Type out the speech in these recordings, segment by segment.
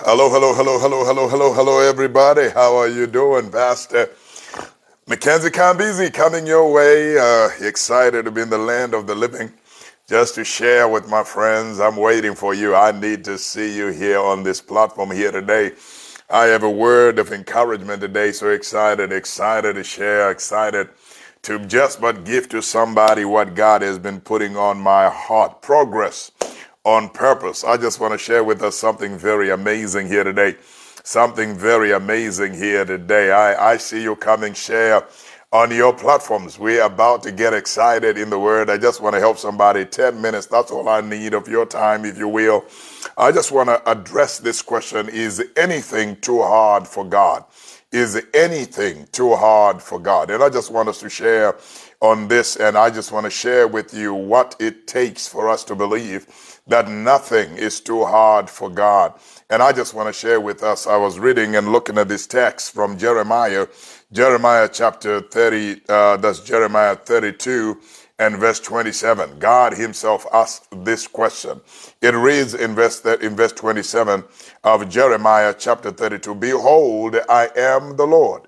Hello, hello, hello, hello, hello, hello, hello, everybody. How are you doing? Pastor Mackenzie Kambizi coming your way. Excited to be in the land of the living. Just to share with my friends, I'm waiting for you. I need to see you here on this platform here today. I have a word of encouragement today. So excited to share, excited to just but give to somebody what God has been putting on my heart. Progress on purpose. I just want to share with us something very amazing here today. Something very amazing here today. I see you coming, share on your platforms. We're about to get excited in the word. I just want to help somebody. 10 minutes, that's all I need of your time, if you will. I just want to address this question. Is anything too hard for God? Is anything too hard for God? And I just want us to share on this, and I just want to share with you what it takes for us to believe that nothing is too hard for God. And I just want to share with us, I was reading and looking at this text from Jeremiah chapter 30, that's Jeremiah 32 and verse 27. God himself asked this question. It reads in verse 27 of Jeremiah chapter 32, "Behold, I am the Lord.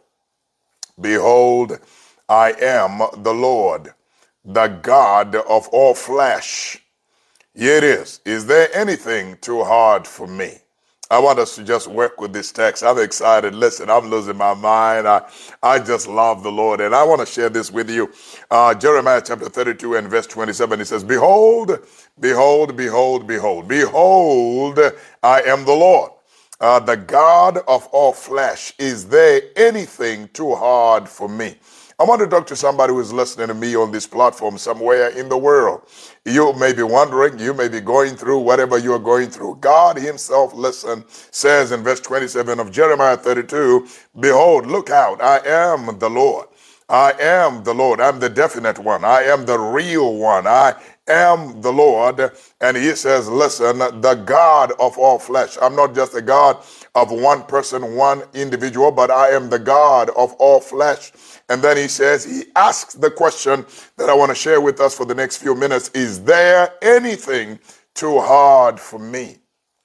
Behold, I am the Lord, the God of all flesh." Here it is. Is there anything too hard for me? I want us to just work with this text. I'm excited. Listen, I'm losing my mind. I just love the Lord. And I want to share this with you. Jeremiah chapter 32 and verse 27, it says, "Behold, behold, behold, behold, behold, I am the Lord, the God of all flesh. Is there anything too hard for me?" I want to talk to somebody who is listening to me on this platform somewhere in the world. You may be wondering, you may be going through whatever you are going through. God himself, listen, says in verse 27 of Jeremiah 32, "Behold, look out, I am the Lord. I am the Lord. I'm the definite one. I am the real one. I am the Lord." And he says, listen, the God of all flesh. I'm not just a God of one person, one individual, but I am the God of all flesh. And then he says, he asks the question that I want to share with us for the next few minutes. Is there anything too hard for me?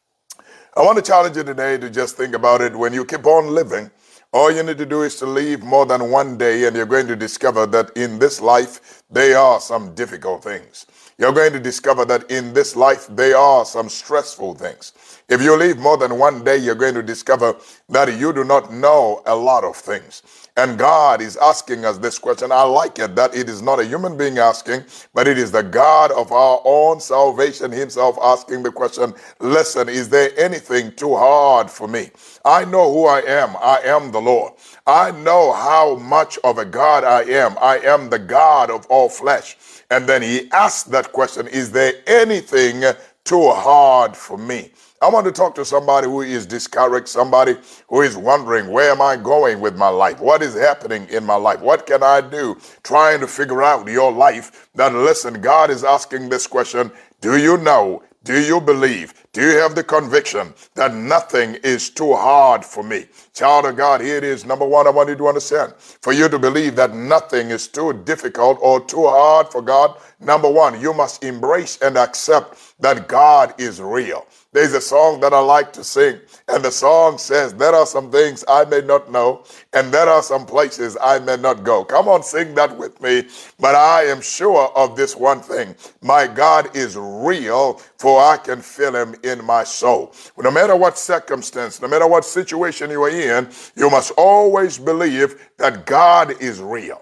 I want to challenge you today to just think about it. When you keep on living, all you need to do is to live more than one day, and you're going to discover that in this life, there are some difficult things. You're going to discover that in this life, there are some stressful things. If you live more than one day, you're going to discover that you do not know a lot of things. And God is asking us this question. I like it that it is not a human being asking, but it is the God of our own salvation himself asking the question. Listen, is there anything too hard for me? I know who I am. I am the Lord. I know how much of a God I am. I am the God of all flesh. And then he asked that question, is there anything too hard for me? I want to talk to somebody who is discouraged, somebody who is wondering, where am I going with my life? What is happening in my life? What can I do? Trying to figure out your life. Then listen, God is asking this question. Do you know? Do you believe? Do you have the conviction that nothing is too hard for me? Child of God, here it is. Number one, I want you to understand. For you to believe that nothing is too difficult or too hard for God, number one, you must embrace and accept that God is real. There's a song that I like to sing, and the song says, there are some things I may not know, and there are some places I may not go. Come on, sing that with me. But I am sure of this one thing. My God is real, for I can feel him in my soul. No matter what circumstance, no matter what situation you are in, you must always believe that God is real.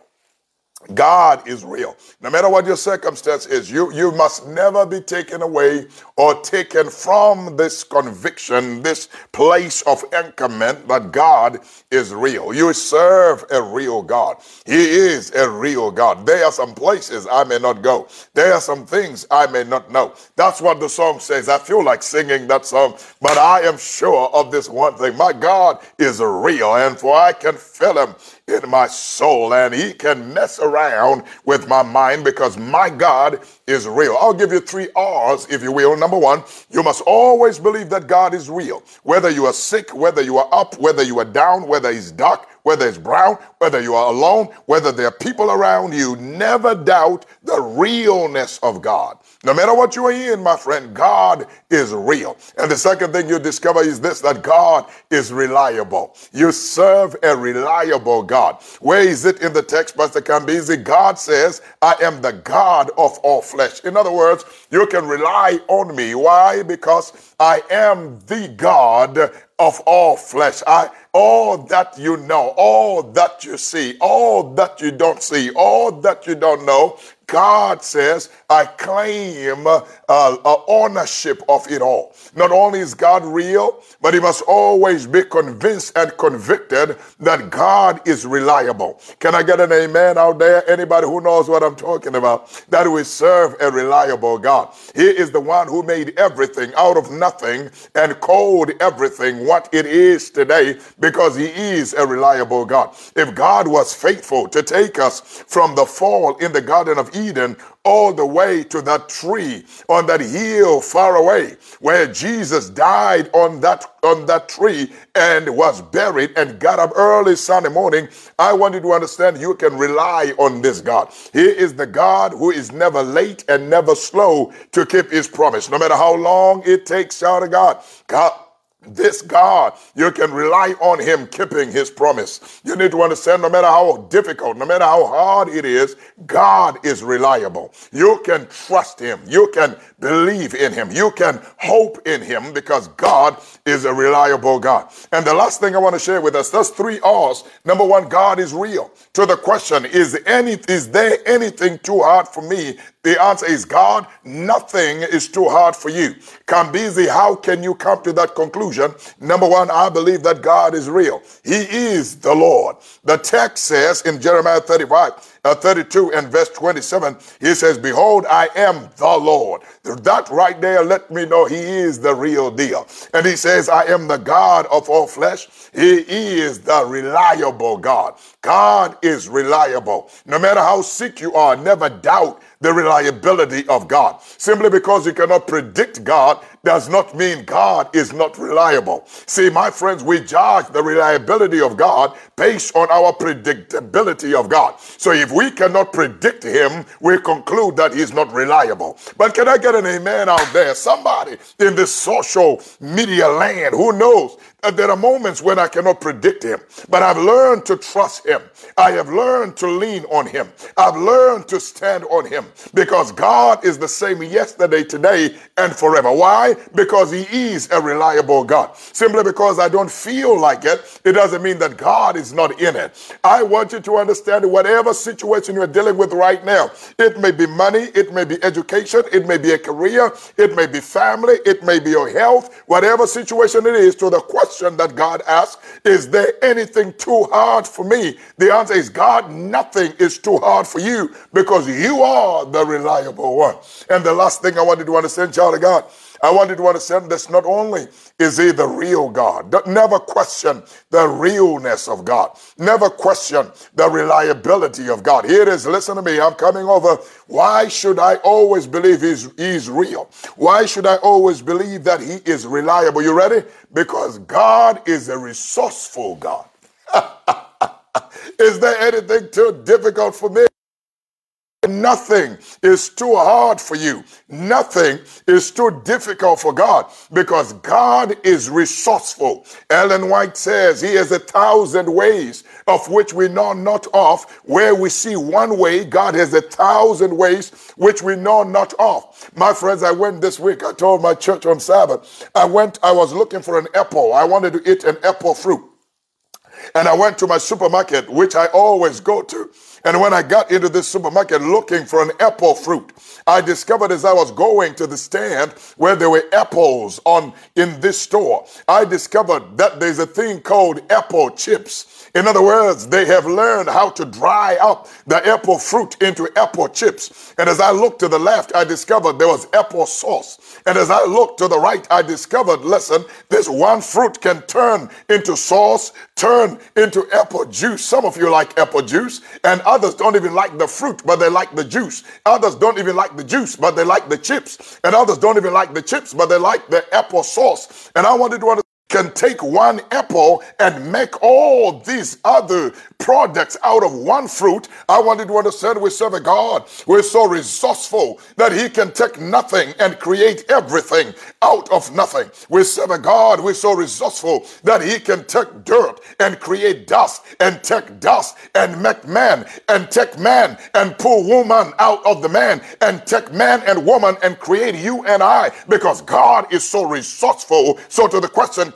God is real. No matter what your circumstance is, you must never be taken away or taken from this conviction, this place of anchorment that God is real. You serve a real God. He is a real God. There are some places I may not go. There are some things I may not know. That's what the song says. I feel like singing that song, but I am sure of this one thing. My God is real, and for I can feel him in my soul, and he can mess around with my mind because my God is real. I'll give you 3 R's, if you will. Number one, you must always believe that God is real. Whether you are sick, whether you are up, whether you are down, whether it's dark, whether it's brown, whether you are alone, whether there are people around you, never doubt the realness of God. No matter what you are in, my friend, God is real. And the second thing you discover is this, that God is reliable. You serve a reliable God. Where is it in the text, Pastor Kambisi? God says, I am the God of all flesh. In other words, you can rely on me. Why? Because I am the God of all flesh. All that you know, all that you see, all that you don't see, all that you don't know, God says, I claim ownership of it all. Not only is God real, but he must always be convinced and convicted that God is reliable. Can I get an amen out there? Anybody who knows what I'm talking about, that we serve a reliable God. He is the one who made everything out of nothing and called everything what it is today, because he is a reliable God. If God was faithful to take us from the fall in the Garden of Eden all the way to that tree on that hill far away where Jesus died on that tree and was buried and got up early Sunday morning, I want you to understand you can rely on this God. He is the God who is never late and never slow to keep his promise. No matter how long it takes, child of God, this God, you can rely on him keeping his promise. You need to understand, no matter how difficult, no matter how hard it is, God is reliable. You can trust him. You can believe in him. You can hope in him, because God is a reliable God. And the last thing I want to share with us, there's 3 R's. Number 1, God is real. To the question, is there anything too hard for me? The answer is, God, nothing is too hard for you. Kambisi, how can you come to that conclusion? Number 1, I believe that God is real. He is the Lord. The text says in Jeremiah 32 and verse 27, he says, behold, I am the Lord. That right there let me know he is the real deal. And he says, I am the God of all flesh. He is the reliable God. God is reliable. No matter how sick you are, never doubt the reliability of God. Simply because you cannot predict God does not mean God is not reliable. See, my friends, we judge the reliability of God based on our predictability of God. So if we cannot predict him, we conclude that he's not reliable. But can I get an amen out there? Somebody in this social media land who knows that there are moments when I cannot predict him, but I've learned to trust him. I have learned to lean on him. I've learned to stand on him, because God is the same yesterday, today, and forever. Why? Because he is a reliable God. Simply because I don't feel like it, it doesn't mean that God is not in it. I want you to understand, whatever situation you're dealing with right now, it may be money, it may be education, it may be a career, it may be family, it may be your health, whatever situation it is, to the question that God asks, is there anything too hard for me? The answer is, God, nothing is too hard for you, because you are the reliable one. And the last thing I wanted to understand, child of God, I wanted to understand this: not only is he the real God, never question the realness of God. Never question the reliability of God. Here it is. Listen to me. I'm coming over. Why should I always believe he's real? Why should I always believe that he is reliable? You ready? Because God is a resourceful God. Is there anything too difficult for me? Nothing is too hard for you. Nothing is too difficult for God, because God is resourceful. Ellen White says he has 1,000 ways of which we know not of. Where we see one way, God has 1,000 ways which we know not of. My friends, I went this week, I told my church on Sabbath, I was looking for an apple. I wanted to eat an apple fruit. And I went to my supermarket, which I always go to. And when I got into this supermarket looking for an apple fruit, I discovered as I was going to the stand where there were apples in this store, I discovered that there's a thing called apple chips. In other words, they have learned how to dry up the apple fruit into apple chips. And as I looked to the left, I discovered there was apple sauce. And as I looked to the right, I discovered, listen, this one fruit can turn into sauce, turn into apple juice. Some of you like apple juice, and others don't even like the fruit, but they like the juice. Others don't even like the juice, but they like the chips. And others don't even like the chips, but they like the apple sauce. And I wanted to understand can take one apple and make all these other products out of one fruit, I wanted to understand we serve a God who is so resourceful that he can take nothing and create everything out of nothing. We serve a God who is so resourceful that he can take dirt and create dust, and take dust and make man, and take man and pull woman out of the man, and take man and woman and create you and I, because God is so resourceful. So to the question,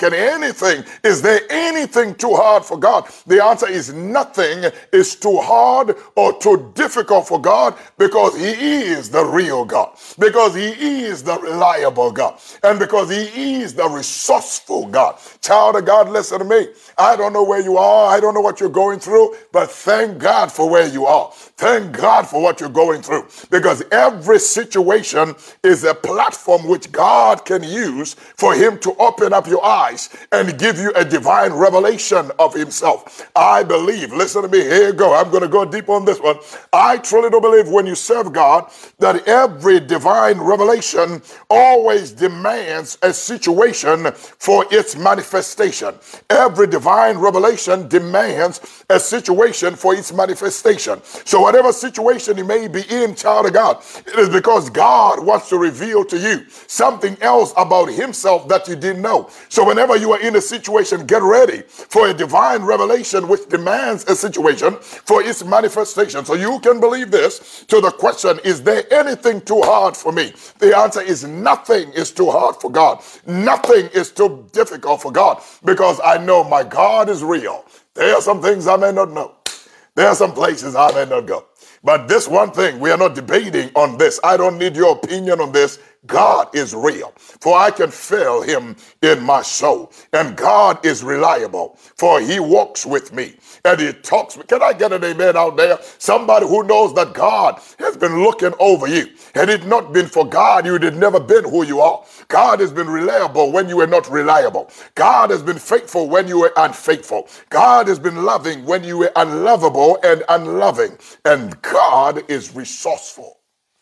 is there anything too hard for God? The answer is nothing is too hard or too difficult for God, because he is the real God, because he is the reliable God, and because he is the resourceful God. Child of God, listen to me. I don't know where you are. I don't know what you're going through, but thank God for where you are. Thank God for what you're going through, because every situation is a platform which God can use for him to open up your eyes and give you a divine revelation of himself. I believe, listen to me, here you go. I'm going to go deep on this one. I truly do believe when you serve God that every divine revelation always demands a situation for its manifestation. Every divine revelation demands a situation for its manifestation. So whatever situation you may be in, child of God, it is because God wants to reveal to you something else about himself that you didn't know. So whenever you are in a situation, get ready for a divine revelation which demands a situation for its manifestation. So you can believe this. To the question, is there anything too hard for me? The answer is nothing is too hard for God. Nothing is too difficult for God, because I know my God is real. There are some things I may not know. There are some places I may not go. But this one thing, we are not debating on this. I don't need your opinion on this. God is real, for I can feel him in my soul. And God is reliable, for he walks with me and he talks. Can I get an amen out there? Somebody who knows that God has been looking over you. Had it not been for God, you would have never been who you are. God has been reliable when you were not reliable. God has been faithful when you were unfaithful. God has been loving when you were unlovable and unloving. And God is resourceful.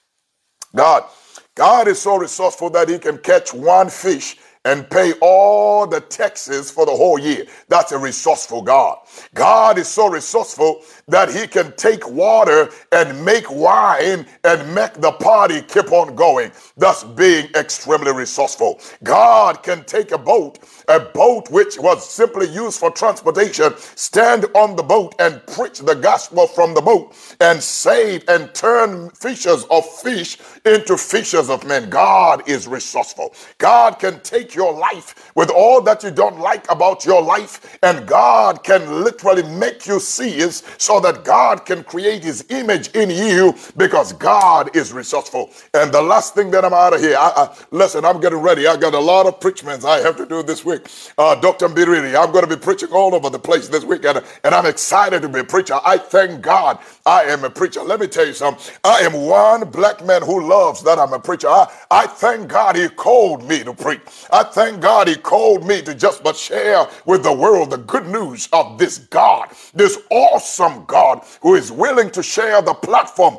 God is so resourceful that he can catch one fish and pay all the taxes for the whole year. That's a resourceful God. God is so resourceful that he can take water and make wine and make the party keep on going, thus being extremely resourceful. God can take a boat which was simply used for transportation, stand on the boat and preach the gospel from the boat and save and turn fishers of fish into fishers of men. God is resourceful. God can take your life with all that you don't like about your life, and God can literally make you see it so that God can create his image in you, because God is resourceful. And the last thing that I'm out of here, listen, I'm getting ready. I got a lot of preachments I have to do this week. Dr. Mbiriri, I'm going to be preaching all over the place this week, and I'm excited to be a preacher. I thank God I am a preacher. Let me tell you something. I am one black man who loves that I'm a preacher. I thank God he called me to preach. I thank God he called me to just but share with the world the good news of this God, this awesome God who is willing to share the platform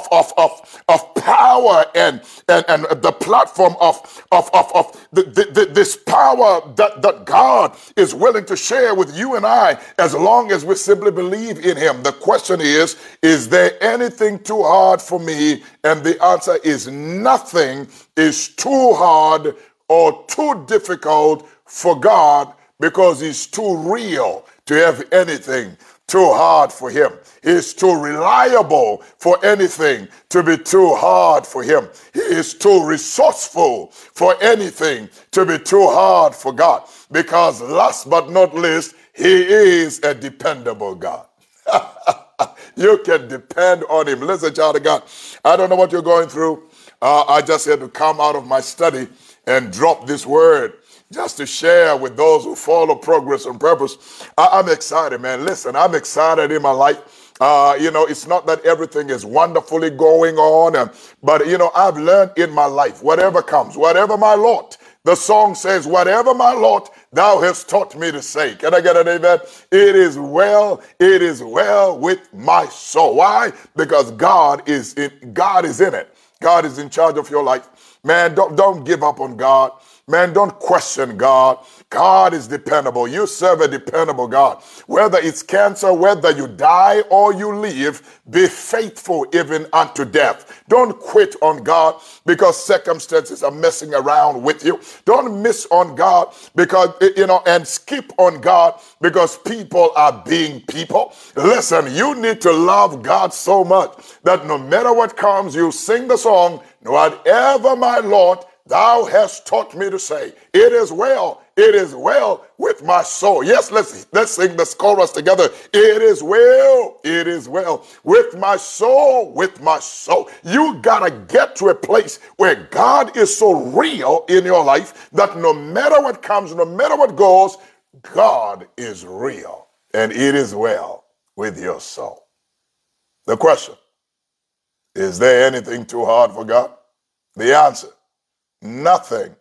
of power and the platform of this power that God is willing to share with you and I, as long as we simply believe in him. The question is there anything too hard for me? And the answer is nothing is too hard or too difficult for God, because he's too real to have anything too hard for him. He's too reliable for anything to be too hard for him. He is too resourceful for anything to be too hard for God, because last but not least, he is a dependable God. You can depend on him. Listen, child of God, I don't know what you're going through. I just had to come out of my study and drop this word just to share with those who follow Progress and Purpose. I'm excited, man. Listen, I'm excited in my life. It's not that everything is wonderfully going on, but I've learned in my life, whatever comes, whatever my lot. The song says, whatever my lot, thou hast taught me to say. Can I get an amen? It is well with my soul. Why? Because God is in it. God is in charge of your life. Man, don't give up on God. Man, don't question God. God is dependable. You serve a dependable God. Whether it's cancer, whether you die or you live, be faithful even unto death. Don't quit on God because circumstances are messing around with you. Don't miss on God because, and skip on God because people are being people. Listen, you need to love God so much that no matter what comes, you sing the song, whatever my Lord, thou hast taught me to say, it is well with my soul. Yes, let's sing this chorus together. It is well with my soul, with my soul. You gotta get to a place where God is so real in your life that no matter what comes, no matter what goes, God is real and it is well with your soul. The question, is there anything too hard for God? The answer, nothing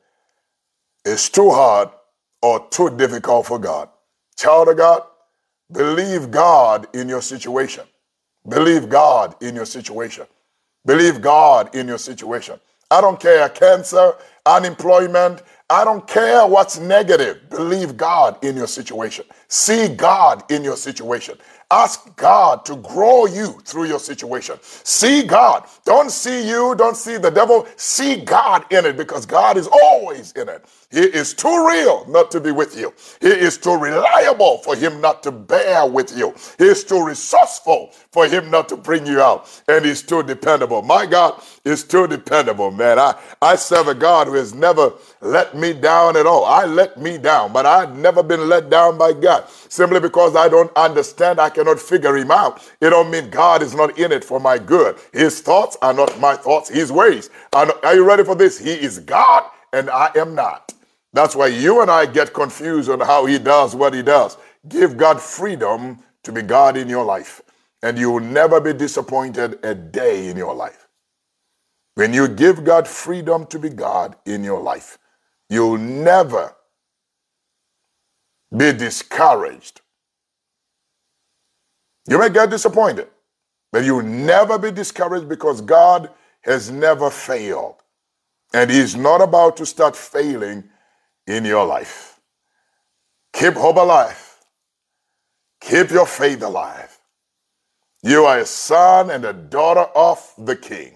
is too hard or too difficult for God. Child of God, believe God in your situation. Believe God in your situation. Believe God in your situation. I don't care, cancer, unemployment, I don't care what's negative. Believe God in your situation. See God in your situation. Ask God to grow you through your situation. See God. Don't see you, don't see the devil. See God in it because God is always in it. He is too real not to be with you. He is too reliable for him not to bear with you. He is too resourceful for him not to bring you out. And he's too dependable. My God is too dependable, man. I serve a God who has never let me down at all. I let me down, but I've never been let down by God. Simply because I don't understand, I cannot figure him out. It don't mean God is not in it for my good. His thoughts are not my thoughts. His ways are you ready for this? He is God and I am not. That's why you and I get confused on how he does what he does. Give God freedom to be God in your life, and you will never be disappointed a day in your life. When you give God freedom to be God in your life, you'll never be discouraged. You may get disappointed, but you'll never be discouraged because God has never failed. And he's not about to start failing in your life. Keep hope alive. Keep your faith alive. You are a son and a daughter of the King.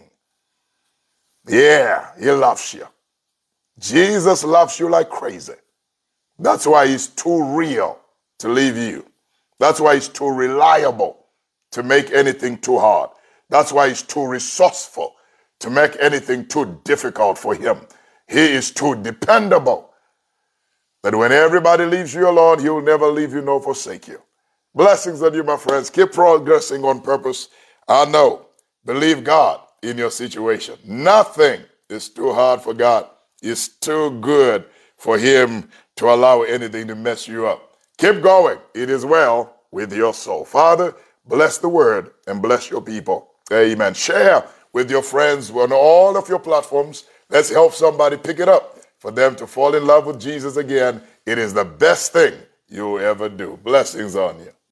Yeah, he loves you. Jesus loves you like crazy. That's why he's too real to leave you. That's why he's too reliable to make anything too hard. That's why he's too resourceful to make anything too difficult for him. He is too dependable that when everybody leaves you alone, he will never leave you nor forsake you. Blessings on you, my friends. Keep progressing on purpose. I know. Believe God in your situation. Nothing is too hard for God. It's too good for him to allow anything to mess you up. Keep going. It is well with your soul. Father, bless the word and bless your people. Amen. Share with your friends on all of your platforms. Let's help somebody pick it up for them to fall in love with Jesus again. It is the best thing you'll ever do. Blessings on you.